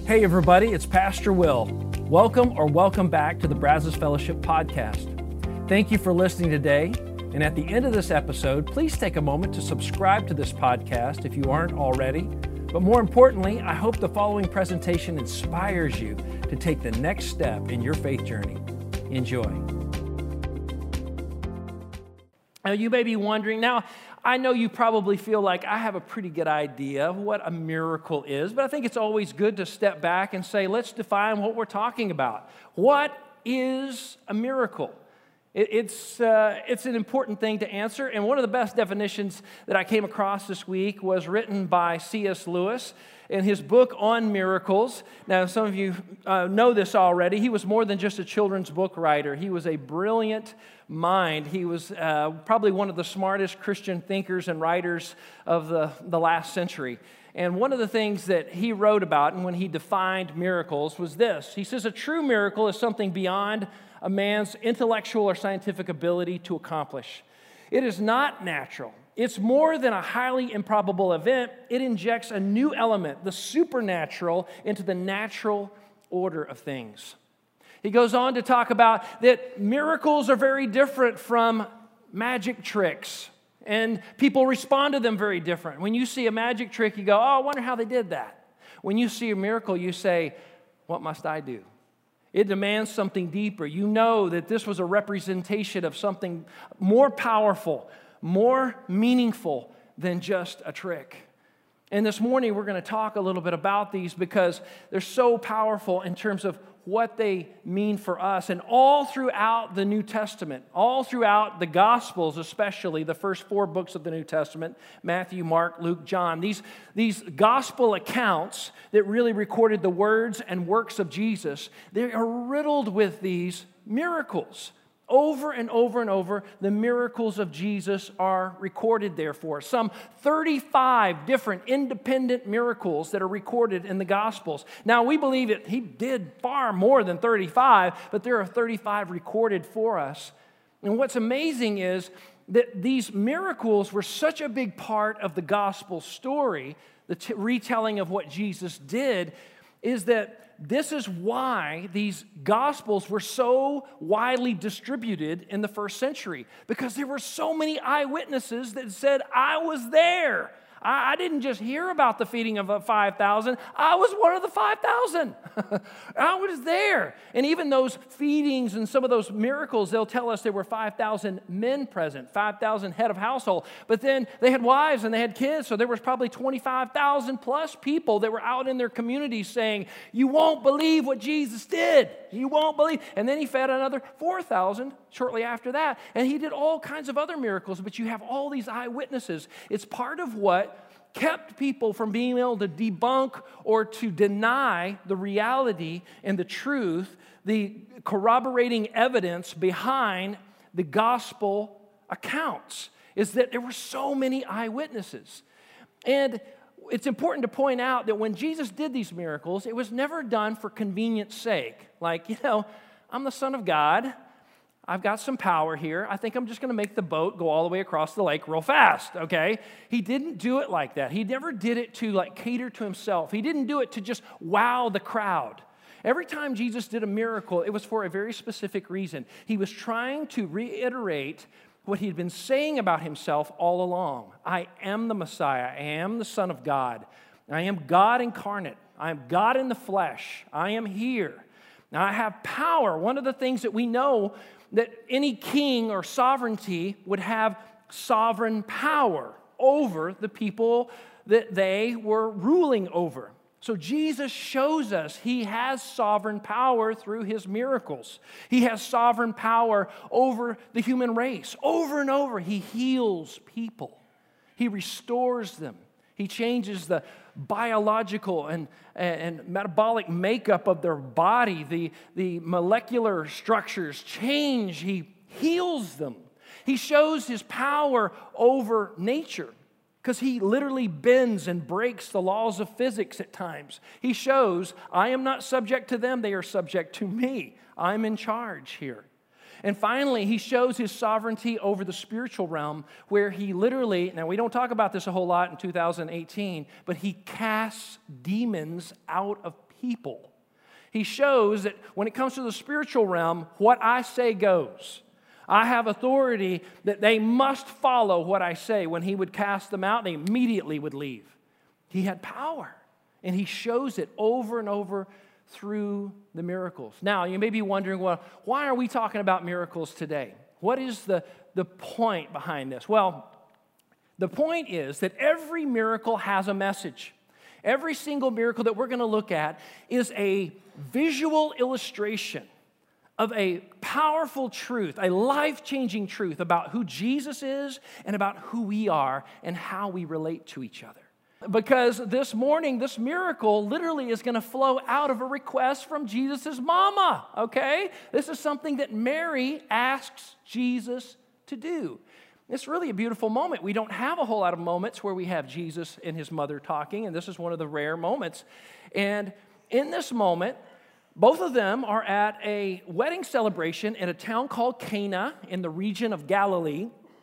Hey everybody, it's Pastor Will. Welcome back to the Brazos Fellowship Podcast. Thank you for listening today. And at the end of this episode, please take a moment to subscribe to this podcast if you aren't already. But more importantly, I hope the following presentation inspires you to take the next step in your faith journey. Enjoy. Now, you may be wondering, I know you probably feel like I have a pretty good idea of what a miracle is, but I think it's always good to step back and say, let's define what we're talking about. What is a miracle? It's an important thing to answer, and one of the best definitions that I came across this week was written by C.S. Lewis in his book on miracles. Now, some of you know this already. He was more than just a children's book writer. He was a brilliant mind. He was probably one of the smartest Christian thinkers and writers of the last century. And one of the things that he wrote about and when he defined miracles was this. He says, a true miracle is something beyond a man's intellectual or scientific ability to accomplish. It is not natural. It's more than a highly improbable event. It injects a new element, the supernatural, into the natural order of things. He goes on to talk about that miracles are very different from magic tricks, and people respond to them very different. When you see a magic trick, you go, oh, I wonder how they did that. When you see a miracle, you say, what must I do? It demands something deeper. You know that this was a representation of something more powerful, more meaningful than just a trick. And this morning we're going to talk a little bit about these because they're so powerful in terms of what they mean for us. And all throughout the New Testament, all throughout the Gospels, especially the first 4 books of the New Testament, Matthew, Mark, Luke, John, these gospel accounts that really recorded the words and works of Jesus, they are riddled with these miracles. Over and over and over, the miracles of Jesus are recorded there for us. Some 35 different independent miracles that are recorded in the Gospels. Now, we believe that he did far more than 35, but there are 35 recorded for us. And what's amazing is that these miracles were such a big part of the gospel story, the retelling of what Jesus did, is that this is why these Gospels were so widely distributed in the first century, because there were so many eyewitnesses that said, I was there. I didn't just hear about the feeding of 5,000. I was one of the 5,000. I was there. And even those feedings and some of those miracles, they'll tell us there were 5,000 men present, 5,000 head of household. But then they had wives and they had kids, so there was probably 25,000 plus people that were out in their communities saying, you won't believe what Jesus did. You won't believe. And then he fed another 4,000 shortly after that. And he did all kinds of other miracles, but you have all these eyewitnesses. It's part of what kept people from being able to debunk or to deny the reality and the truth, the corroborating evidence behind the gospel accounts, is that there were so many eyewitnesses. And it's important to point out that when Jesus did these miracles, it was never done for convenience sake. Like, I'm the Son of God. I've got some power here. I think I'm just going to make the boat go all the way across the lake real fast, okay? He didn't do it like that. He never did it to cater to himself. He didn't do it to just wow the crowd. Every time Jesus did a miracle, it was for a very specific reason. He was trying to reiterate what he'd been saying about himself all along. I am the Messiah. I am the Son of God. I am God incarnate. I am God in the flesh. I am here. Now I have power. One of the things that we know that any king or sovereignty would have sovereign power over the people that they were ruling over. So Jesus shows us he has sovereign power through his miracles. He has sovereign power over the human race. Over and over, he heals people. He restores them. He changes the biological and metabolic makeup of their body. The molecular structures change. He heals them. He shows his power over nature because he literally bends and breaks the laws of physics at times. He shows, I am not subject to them, they are subject to me. I'm in charge here. And finally, he shows his sovereignty over the spiritual realm where he literally, now we don't talk about this a whole lot in 2018, but he casts demons out of people. He shows that when it comes to the spiritual realm, what I say goes. I have authority that they must follow what I say. When he would cast them out, they immediately would leave. He had power, and he shows it over and over through the miracles. Now, you may be wondering, well, why are we talking about miracles today? What is the point behind this? Well, the point is that every miracle has a message. Every single miracle that we're going to look at is a visual illustration of a powerful truth, a life-changing truth about who Jesus is and about who we are and how we relate to each other. Because this morning, this miracle literally is going to flow out of a request from Jesus' mama, okay? This is something that Mary asks Jesus to do. It's really a beautiful moment. We don't have a whole lot of moments where we have Jesus and his mother talking, and this is one of the rare moments. And in this moment, both of them are at a wedding celebration in a town called Cana in the region of Galilee.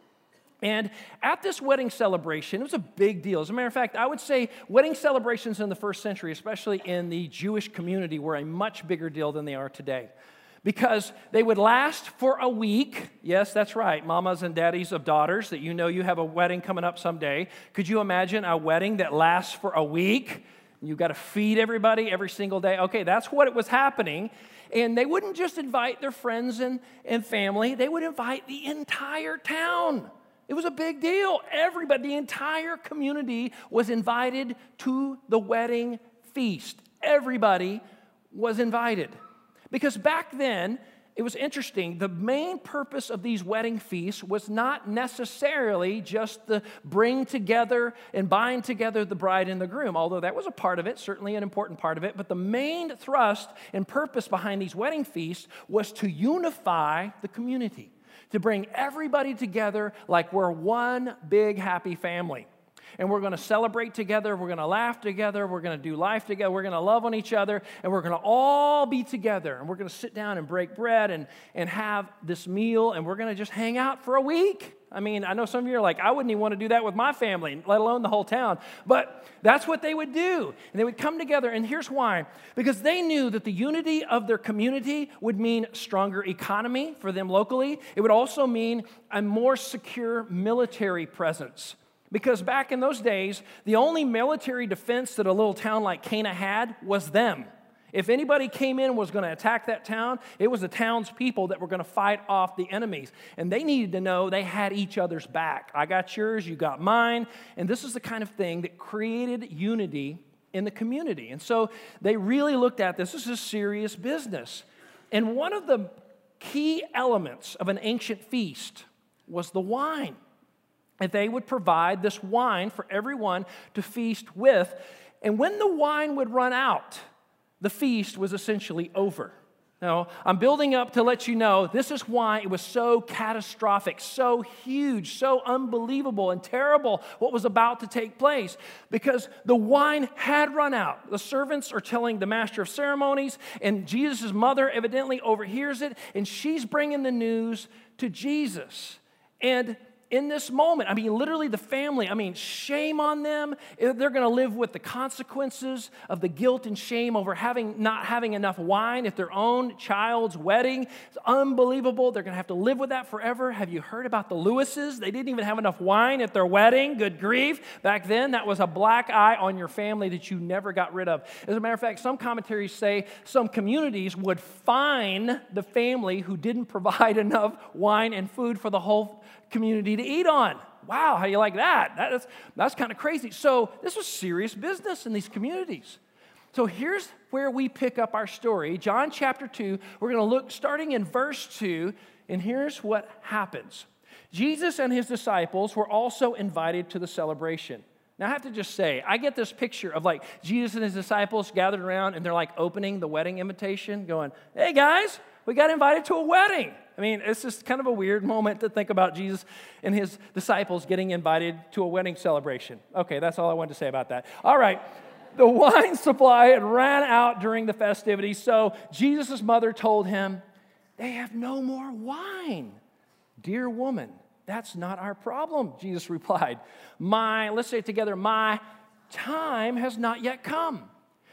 And at this wedding celebration, it was a big deal. As a matter of fact, I would say wedding celebrations in the first century, especially in the Jewish community, were a much bigger deal than they are today. Because they would last for a week. Yes, that's right, mamas and daddies of daughters, that you know you have a wedding coming up someday. Could you imagine a wedding that lasts for a week? You've got to feed everybody every single day. Okay, that's what it was happening. And they wouldn't just invite their friends and family. They would invite the entire town. It was a big deal. Everybody, the entire community was invited to the wedding feast. Everybody was invited. Because back then, it was interesting, the main purpose of these wedding feasts was not necessarily just the bring together and bind together the bride and the groom, although that was a part of it, certainly an important part of it, but the main thrust and purpose behind these wedding feasts was to unify the community, to bring everybody together like we're one big happy family. And we're going to celebrate together, we're going to laugh together, we're going to do life together, we're going to love on each other, and we're going to all be together. And we're going to sit down and break bread and have this meal, and we're going to just hang out for a week. I mean, I know some of you are like, I wouldn't even want to do that with my family, let alone the whole town. But that's what they would do. And they would come together, and here's why. Because they knew that the unity of their community would mean stronger economy for them locally. It would also mean a more secure military presence. Because back in those days, the only military defense that a little town like Cana had was them. If anybody came in and was going to attack that town, it was the town's people that were going to fight off the enemies. And they needed to know they had each other's back. I got yours, you got mine. And this is the kind of thing that created unity in the community. And so they really looked at this as a serious business. And one of the key elements of an ancient feast was the wine. And they would provide this wine for everyone to feast with. And when the wine would run out, the feast was essentially over. Now, I'm building up to let you know this is why it was so catastrophic, so huge, so unbelievable and terrible what was about to take place. Because the wine had run out. The servants are telling the master of ceremonies, and Jesus' mother evidently overhears it, and she's bringing the news to Jesus. And in this moment, I mean, literally the family, shame on them. They're going to live with the consequences of the guilt and shame over not having enough wine at their own child's wedding. It's unbelievable. They're going to have to live with that forever. Have you heard about the Lewises? They didn't even have enough wine at their wedding. Good grief. Back then, that was a black eye on your family that you never got rid of. As a matter of fact, some commentaries say some communities would fine the family who didn't provide enough wine and food for the whole community to eat on. Wow, how do you like that? That's kind of crazy. So this was serious business in these communities. So here's where we pick up our story. John chapter 2, we're going to look starting in verse 2, and here's what happens. Jesus and his disciples were also invited to the celebration. Now I have to just say, I get this picture of like Jesus and his disciples gathered around and they're like opening the wedding invitation going, hey guys, we got invited to a wedding. I mean, it's just kind of a weird moment to think about Jesus and his disciples getting invited to a wedding celebration. Okay, that's all I wanted to say about that. All right, the wine supply had ran out during the festivities, so Jesus' mother told him, they have no more wine. Dear woman, that's not our problem, Jesus replied. Let's say it together, my time has not yet come.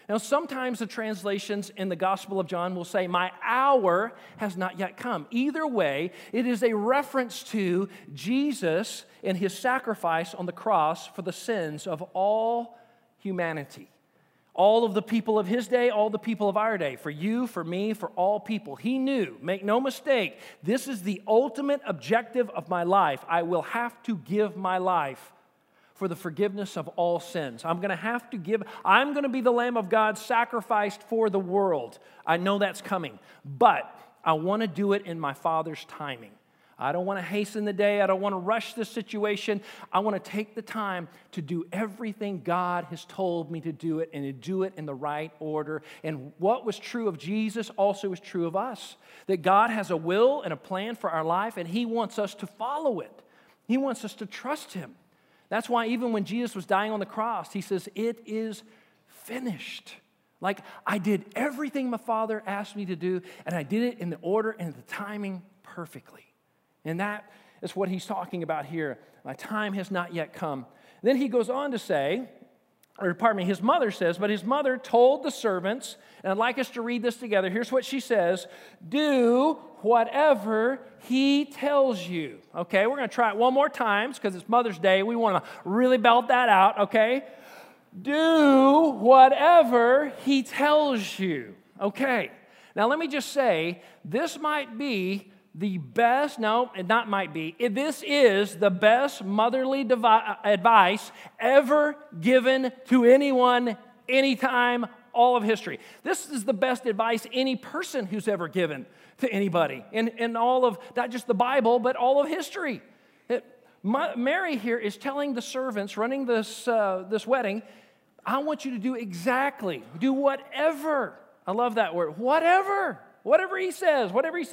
Now, sometimes the translations in the Gospel of John will say, my hour has not yet come. Either way, it is a reference to Jesus and his sacrifice on the cross for the sins of all humanity. All of the people of his day, all the people of our day, for you, for me, for all people. He knew, make no mistake, this is the ultimate objective of my life. I will have to give my life for the forgiveness of all sins. I'm going to be the Lamb of God sacrificed for the world. I know that's coming, but I want to do it in my Father's timing. I don't want to hasten the day. I don't want to rush the situation. I want to take the time to do everything God has told me to do it and to do it in the right order. And what was true of Jesus also is true of us. That God has a will and a plan for our life, and he wants us to follow it. He wants us to trust him. That's why even when Jesus was dying on the cross, he says, it is finished. Like, I did everything my Father asked me to do, and I did it in the order and the timing perfectly. And that is what he's talking about here. My time has not yet come. Then he goes on to say, his mother says, but his mother told the servants, and I'd like us to read this together. Here's what she says: do whatever he tells you. Okay, we're going to try it one more time because it's Mother's Day. We want to really belt that out, okay? Do whatever he tells you. Okay, now let me just say, this might be the best, no, it not might be. This is the best motherly advice ever given to anyone, anytime, all of history. This is the best advice any person who's ever given to anybody in all of, not just the Bible, but all of history. Mary here is telling the servants running this wedding, I want you to do exactly, do whatever. I love that word, whatever. Whatever he says,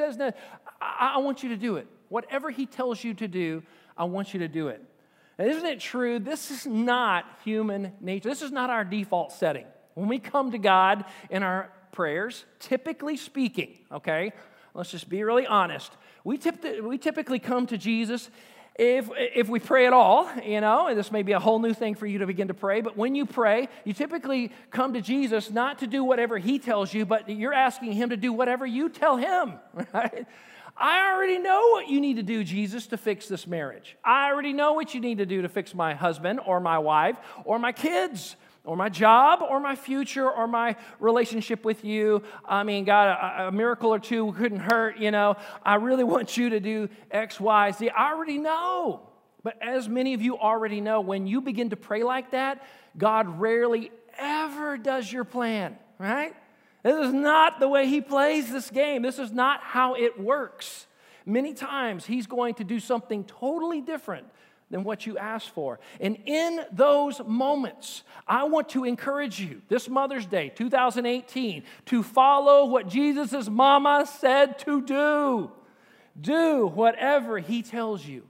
I want you to do it. Whatever he tells you to do, I want you to do it. And isn't it true? This is not human nature. This is not our default setting. When we come to God in our prayers, typically speaking, okay, let's just be really honest. We typically come to Jesus if we pray at all, and this may be a whole new thing for you to begin to pray, but when you pray, you typically come to Jesus not to do whatever he tells you, but you're asking him to do whatever you tell him, right? I already know what you need to do, Jesus, to fix this marriage. I already know what you need to do to fix my husband or my wife or my kids or my job or my future or my relationship with you. I mean, God, a miracle or two couldn't hurt, I really want you to do X, Y, Z. I already know. But as many of you already know, when you begin to pray like that, God rarely ever does your plan, right? This is not the way he plays this game. This is not how it works. Many times, he's going to do something totally different than what you asked for. And in those moments, I want to encourage you this Mother's Day, 2018, to follow what Jesus' mama said to do. Do whatever he tells you.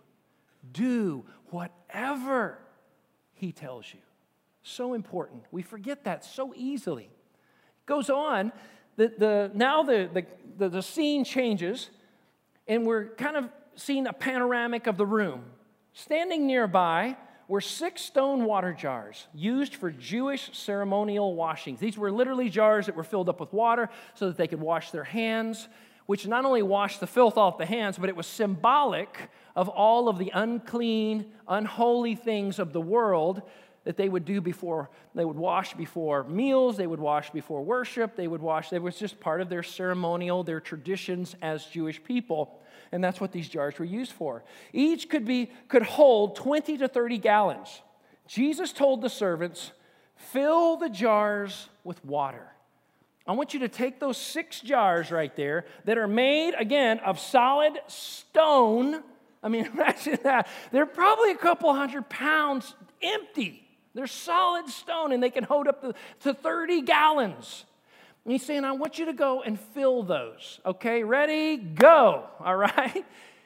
Do whatever he tells you. So important. We forget that so easily. It goes on, now the scene changes, and we're kind of seeing a panoramic of the room. Standing nearby were 6 stone water jars used for Jewish ceremonial washings. These were literally jars that were filled up with water so that they could wash their hands, which not only washed the filth off the hands, but it was symbolic of all of the unclean, unholy things of the world that they would do before. They would wash before meals, they would wash before worship, it was just part of their ceremonial, their traditions as Jewish people. And that's what these jars were used for. Each could hold 20 to 30 gallons. Jesus told the servants, fill the jars with water. I want you to take those 6 jars right there that are made, again, of solid stone. I mean, imagine that. They're probably a couple 100 pounds empty. They're solid stone, and they can hold up to 30 gallons. And he's saying, I want you to go and fill those. Okay, ready? Go. All right?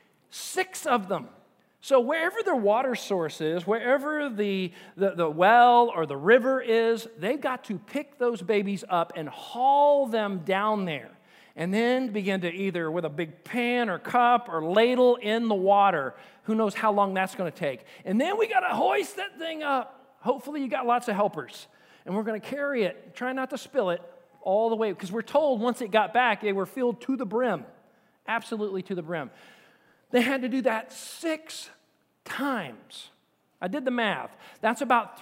6 of them. So wherever their water source is, wherever the well or the river is, they've got to pick those babies up and haul them down there. And then begin to either with a big pan or cup or ladle in the water. Who knows how long that's going to take. And then we got to hoist that thing up. Hopefully you got lots of helpers. and we're going to carry it, try not to spill it all the way, because we're told once it got back, they were filled to the brim, absolutely to the brim. They had to do that 6 times. I did the math. That's about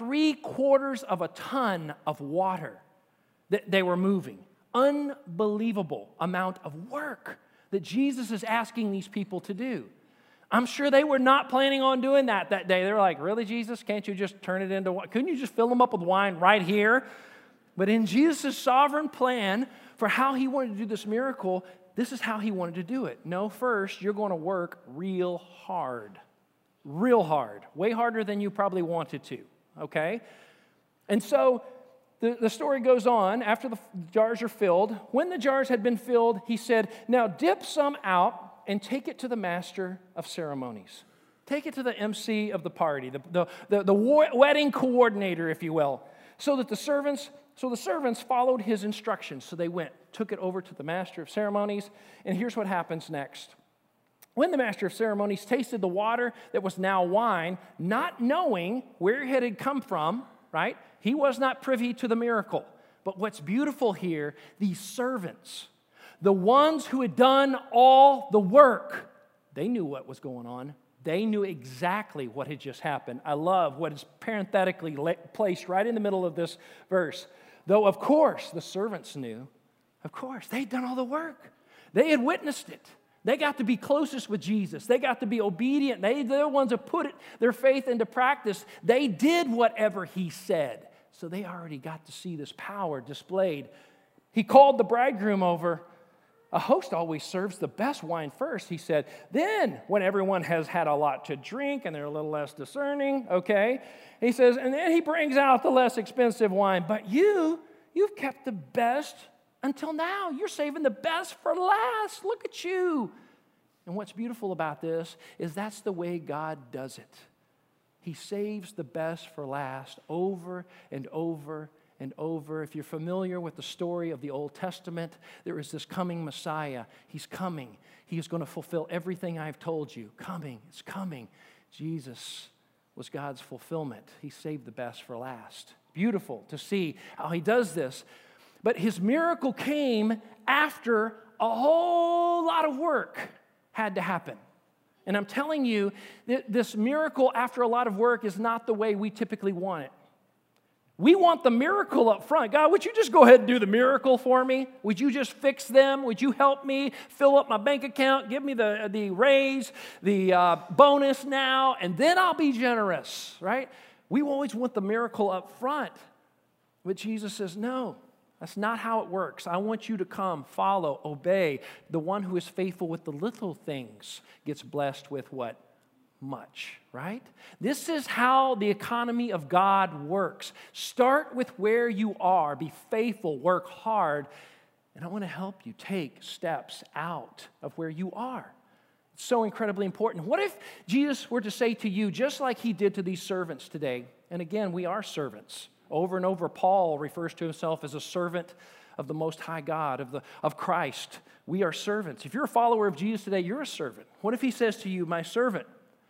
3/4 of a ton of water that they were moving. Unbelievable amount of work that Jesus is asking these people to do. I'm sure they were not planning on doing that day. They were like, really, Jesus? Can't you just turn it into wine? Couldn't you just fill them up with wine right here? But in Jesus' sovereign plan for how he wanted to do this miracle, this is how he wanted to do it. No, first, you're going to work real hard. Real hard. Way harder than you probably wanted to, okay? And so the story goes on. After the jars are filled, when the jars had been filled, he said, now dip some out and take it to the master of ceremonies. Take it to the MC of the party, the wedding coordinator, if you will. So the servants followed his instructions. So they went, took it over to the master of ceremonies, and here's what happens next. When the master of ceremonies tasted the water that was now wine, not knowing where it had come from, right? He was not privy to the miracle. But what's beautiful here, these servants, the ones who had done all the work, they knew what was going on. They knew exactly what had just happened. I love what is parenthetically placed right in the middle of this verse. Though, of course, the servants knew. Of course, they'd done all the work. They had witnessed it. They got to be closest with Jesus. They got to be obedient. They're the ones who put their faith into practice. They did whatever he said. So they already got to see this power displayed. He called the bridegroom over. A host always serves the best wine first, he said. Then, when everyone has had a lot to drink and they're a little less discerning, okay, he says, and then he brings out the less expensive wine. But you've kept the best until now. You're saving the best for last. Look at you. And what's beautiful about this is that's the way God does it. He saves the best for last over and over and over. If you're familiar with the story of the Old Testament, there is this coming Messiah. He's coming. He is going to fulfill everything I've told you. Coming. It's coming. Jesus was God's fulfillment. He saved the best for last. Beautiful to see how he does this. But his miracle came after a whole lot of work had to happen. And I'm telling you, this miracle after a lot of work is not the way we typically want it. We want the miracle up front. God, would you just go ahead and do the miracle for me? Would you just fix them? Would you help me fill up my bank account? Give me the raise, the bonus now, and then I'll be generous, right? We always want the miracle up front. But Jesus says, no, that's not how it works. I want you to come, follow, obey. The one who is faithful with the little things gets blessed with what? Much, right? This is how the economy of God works. Start with where you are. Be faithful, work hard, and I want to help you take steps out of where you are. It's so incredibly important. What if Jesus were to say to you, just like he did to these servants today, and again, we are servants. Over and over, Paul refers to himself as a servant of the Most High God, of Christ. We are servants. If you're a follower of Jesus today, you're a servant. What if he says to you, my servant,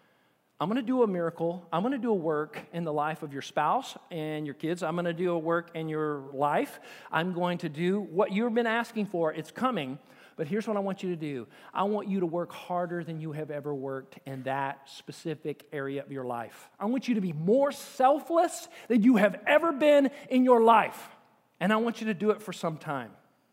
I'm going to do a miracle. I'm going to do a work in the life of your spouse and your kids. I'm going to do a work in your life. I'm going to do what you've been asking for. It's coming. But here's what I want you to do. I want you to work harder than you have ever worked in that specific area of your life. I want you to be more selfless than you have ever been in your life. And I want you to do it for some time.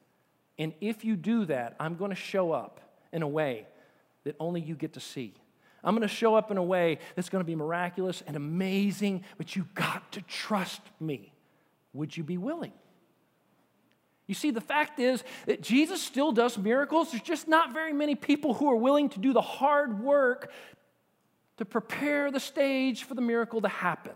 And if you do that, I'm going to show up in a way that only you get to see. I'm going to show up in a way that's going to be miraculous and amazing, but you've got to trust me. Would you be willing? You see, the fact is that Jesus still does miracles. There's just not very many people who are willing to do the hard work to prepare the stage for the miracle to happen.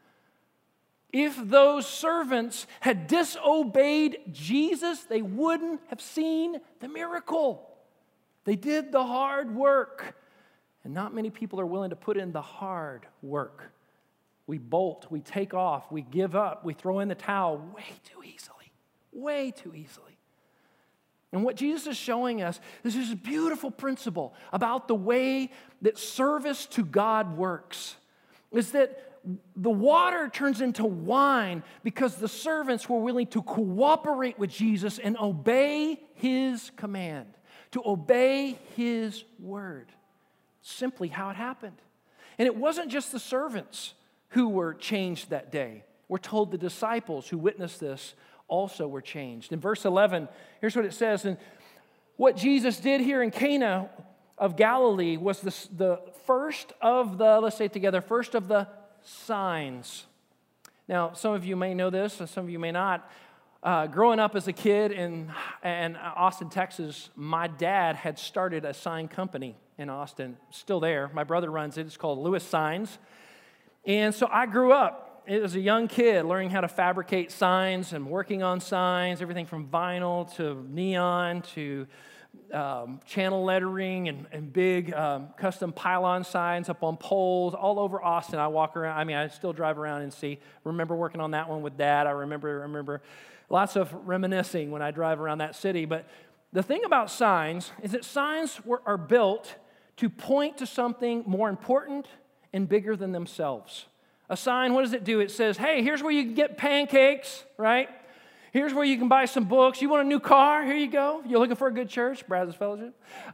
If those servants had disobeyed Jesus, they wouldn't have seen the miracle. They did the hard work. And not many people are willing to put in the hard work. We bolt, we take off, we give up, we throw in the towel way too easily. Way too easily. And what Jesus is showing us is this beautiful principle about the way that service to God works. Is that the water turns into wine because the servants were willing to cooperate with Jesus and obey his command, to obey his word. Simply how it happened. And it wasn't just the servants who were changed that day. We're told the disciples who witnessed this also were changed. In verse 11, here's what it says. And what Jesus did here in Cana of Galilee was the first of the, let's say it together, first of the signs. Now, some of you may know this, and some of you may not. Growing up as a kid in Austin, Texas, my dad had started a sign company in Austin. Still there. My brother runs it. It's called Lewis Signs. And so I grew up as a young kid learning how to fabricate signs and working on signs, everything from vinyl to neon to channel lettering and big custom pylon signs up on poles all over Austin. I walk around. I mean, I still drive around and see. Remember working on that one with Dad. I remember lots of reminiscing when I drive around that city. But the thing about signs is that signs are built to point to something more important and bigger than themselves. A sign, what does it do? It says, hey, here's where you can get pancakes, right? Here's where you can buy some books. You want a new car? Here you go. You're looking for a good church? Brazos Fellowship.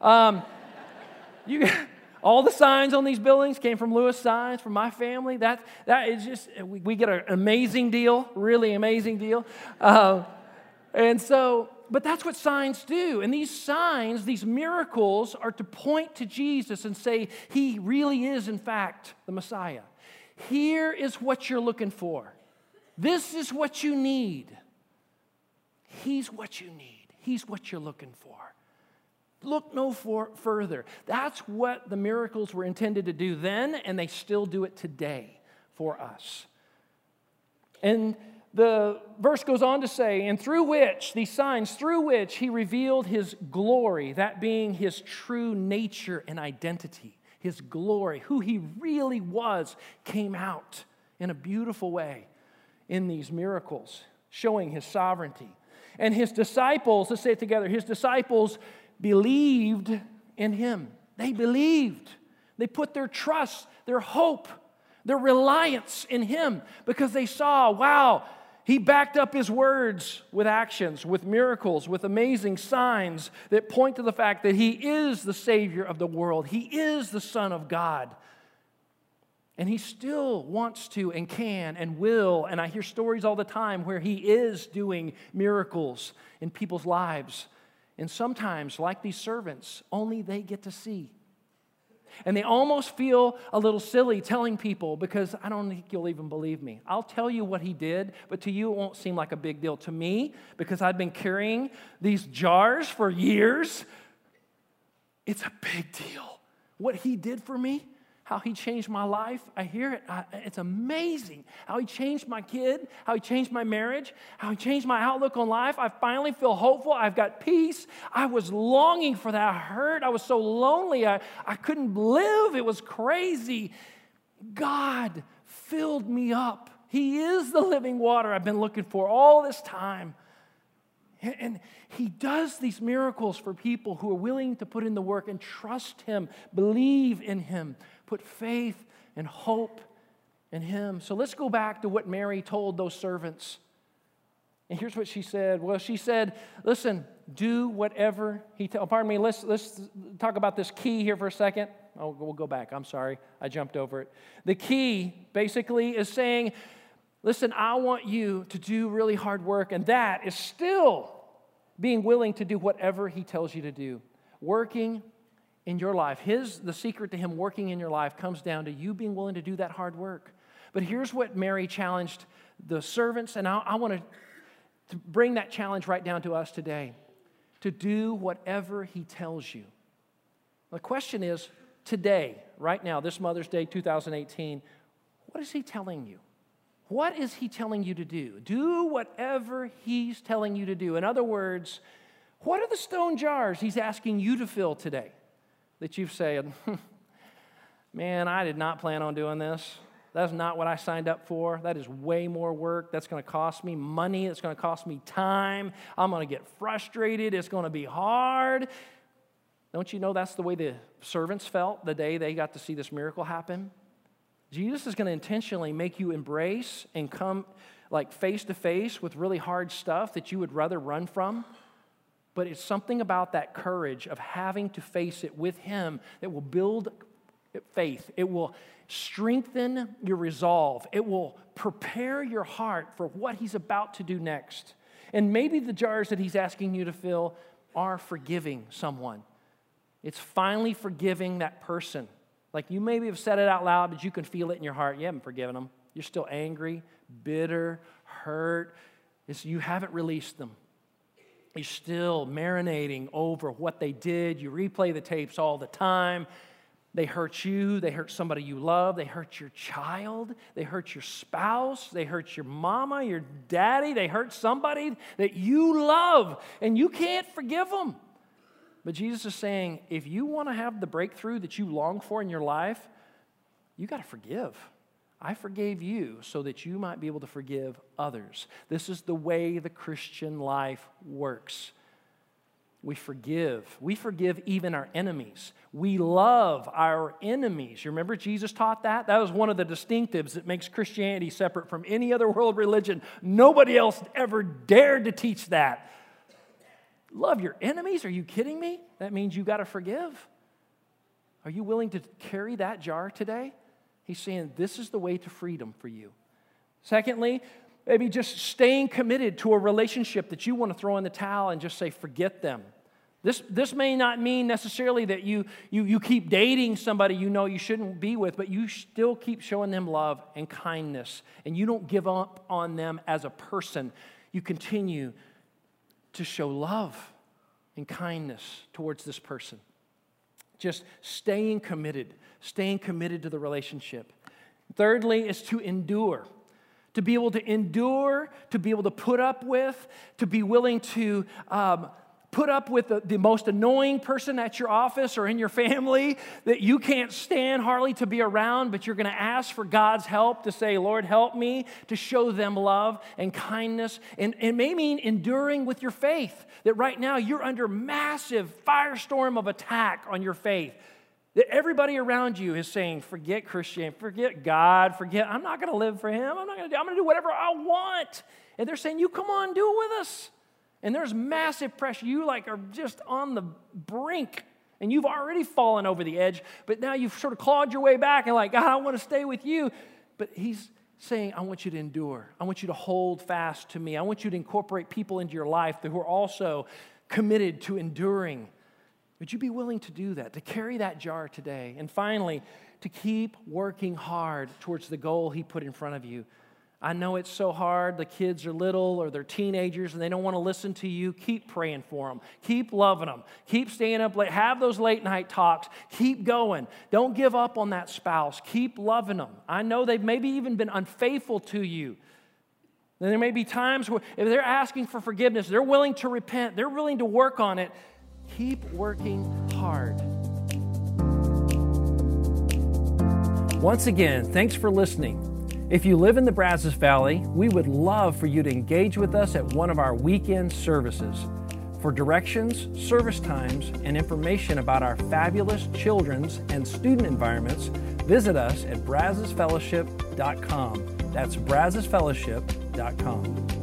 All the signs on these buildings came from Lewis Signs, from my family. That is just, we get an amazing deal, really amazing deal. But that's what signs do. And these signs, these miracles, are to point to Jesus and say, he really is, in fact, the Messiah. Here is what you're looking for. This is what you need. He's what you need. He's what you're looking for. Look no further. That's what the miracles were intended to do then, and they still do it today for us. And the verse goes on to say, and through which, these signs, through which he revealed his glory, that being his true nature and identity, his glory, who he really was, came out in a beautiful way in these miracles, showing his sovereignty. And his disciples, let's say it together, his disciples believed in him. They believed. They put their trust, their hope, their reliance in him because they saw, wow, he backed up his words with actions, with miracles, with amazing signs that point to the fact that he is the Savior of the world. He is the Son of God. And he still wants to and can and will. And I hear stories all the time where he is doing miracles in people's lives. And sometimes, like these servants, only they get to see. And they almost feel a little silly telling people because I don't think you'll even believe me. I'll tell you what he did, but to you it won't seem like a big deal. To me, because I've been carrying these jars for years, it's a big deal. What he did for me, how he changed my life, I hear it. It's amazing how he changed my kid, how he changed my marriage, how he changed my outlook on life. I finally feel hopeful. I've got peace. I was longing for that hurt. I was so lonely. I couldn't live. It was crazy. God filled me up. He is the living water I've been looking for all this time. And he does these miracles for people who are willing to put in the work and trust him, believe in him, put faith and hope in him. So let's go back to what Mary told those servants. And here's what she said. Well, she said, listen, do whatever he tells. Pardon me, let's talk about this key here for a second. Oh, we'll go back. I'm sorry. I jumped over it. The key basically is saying, listen, I want you to do really hard work, and that is still being willing to do whatever he tells you to do. Working in your life. The secret to him working in your life comes down to you being willing to do that hard work. But here's what Mary challenged the servants, and I want to bring that challenge right down to us today. To do whatever he tells you. The question is, today, right now, this Mother's Day 2018, what is he telling you? What is he telling you to do? Do whatever he's telling you to do. In other words, what are the stone jars he's asking you to fill today that you've said, man, I did not plan on doing this. That's not what I signed up for. That is way more work. That's going to cost me money. It's going to cost me time. I'm going to get frustrated. It's going to be hard. Don't you know that's the way the servants felt the day they got to see this miracle happen? Jesus is going to intentionally make you embrace and come like face to face with really hard stuff that you would rather run from. But it's something about that courage of having to face it with Him that will build faith. It will strengthen your resolve. It will prepare your heart for what He's about to do next. And maybe the jars that He's asking you to fill are forgiving someone. It's finally forgiving that person. Like you maybe have said it out loud, but you can feel it in your heart. You haven't forgiven them. You're still angry, bitter, hurt. You haven't released them. You're still marinating over what they did. You replay the tapes all the time. They hurt you. They hurt somebody you love. They hurt your child. They hurt your spouse. They hurt your mama, your daddy. They hurt somebody that you love, and you can't forgive them. But Jesus is saying, if you want to have the breakthrough that you long for in your life, you got to forgive. I forgave you so that you might be able to forgive others. This is the way the Christian life works. We forgive. We forgive even our enemies. We love our enemies. You remember Jesus taught that? That was one of the distinctives that makes Christianity separate from any other world religion. Nobody else ever dared to teach that. Love your enemies? Are you kidding me? That means you got to forgive. Are you willing to carry that jar today? He's saying this is the way to freedom for you. Secondly, maybe just staying committed to a relationship that you want to throw in the towel and just say, forget them. This may not mean necessarily that you keep dating somebody you know you shouldn't be with, but you still keep showing them love and kindness, and you don't give up on them as a person. You continue to show love and kindness towards this person. Just staying committed to the relationship. Thirdly is to endure. To be able to endure, to be able to put up with, to be willing to put up with the most annoying person at your office or in your family that you can't stand hardly to be around, but you're going to ask for God's help to say, Lord, help me to show them love and kindness. And it may mean enduring with your faith, that right now you're under massive firestorm of attack on your faith. That everybody around you is saying, forget Christianity, forget God, I'm not going to live for Him. I'm going to do whatever I want. And they're saying, you come on, do it with us. And there's massive pressure. You are just on the brink. And you've already fallen over the edge. But now you've sort of clawed your way back and God, I want to stay with you. But He's saying, I want you to endure. I want you to hold fast to me. I want you to incorporate people into your life who are also committed to enduring. Would you be willing to do that, to carry that jar today? And finally, to keep working hard towards the goal He put in front of you. I know it's so hard. The kids are little or they're teenagers and they don't want to listen to you. Keep praying for them. Keep loving them. Keep staying up late. Have those late night talks. Keep going. Don't give up on that spouse. Keep loving them. I know they've maybe even been unfaithful to you. Then there may be times where if they're asking for forgiveness, they're willing to repent. They're willing to work on it. Keep working hard. Once again, thanks for listening. If you live in the Brazos Valley, we would love for you to engage with us at one of our weekend services. For directions, service times, and information about our fabulous children's and student environments, visit us at brazosfellowship.com. That's brazosfellowship.com.